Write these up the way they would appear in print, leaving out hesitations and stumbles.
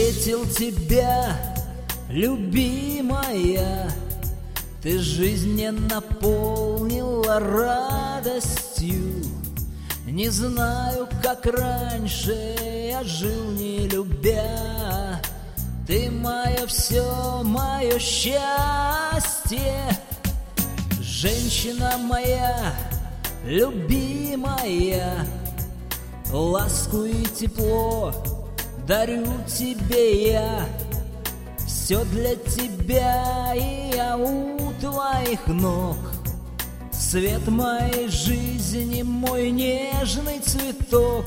встретил тебя, любимая, ты жизнь не наполнила радостью. Не знаю, как раньше я жил, не любя. Ты мое все, мое счастье. Женщина моя, любимая, ласку и тепло дарю тебе я. Все для тебя, и я у твоих ног. Свет моей жизни, мой нежный цветок.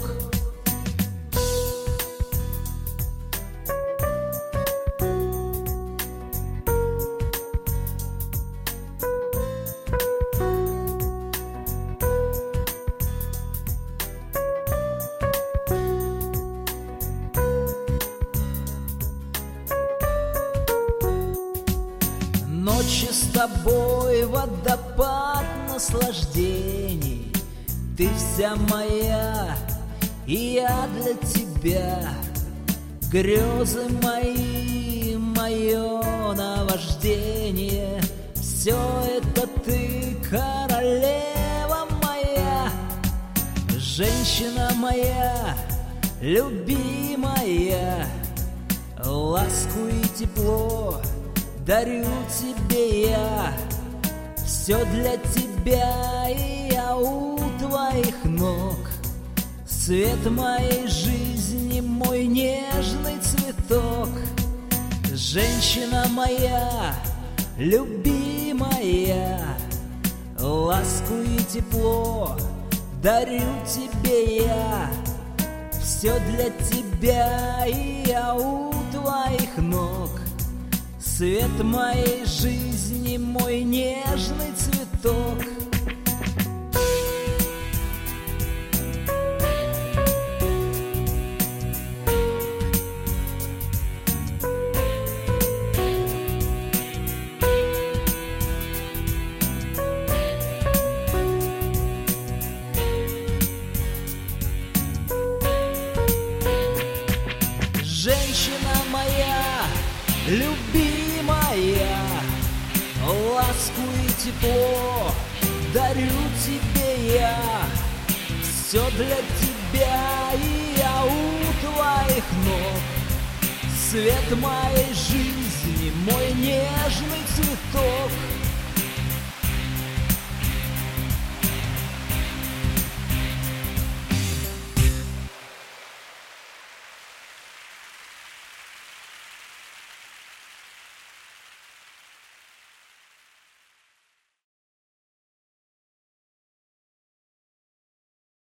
Ночи с тобой водопад наслаждений. Ты вся моя, и я для тебя. Грезы мои, мое наваждение. Все это ты, королева моя. Женщина моя, любимая, ласку и тепло дарю тебе я. Все для тебя, и я у твоих ног. Свет моей жизни, мой нежный цветок. Женщина моя, любимая, ласку и тепло дарю тебе я. Все для тебя, и я у твоих ног. Свет моей жизни, мой нежный цветок. Женщина моя, любимая, ласку и тепло дарю тебе я. Все для тебя, и я у твоих ног. Свет моей жизни, мой нежный цветок.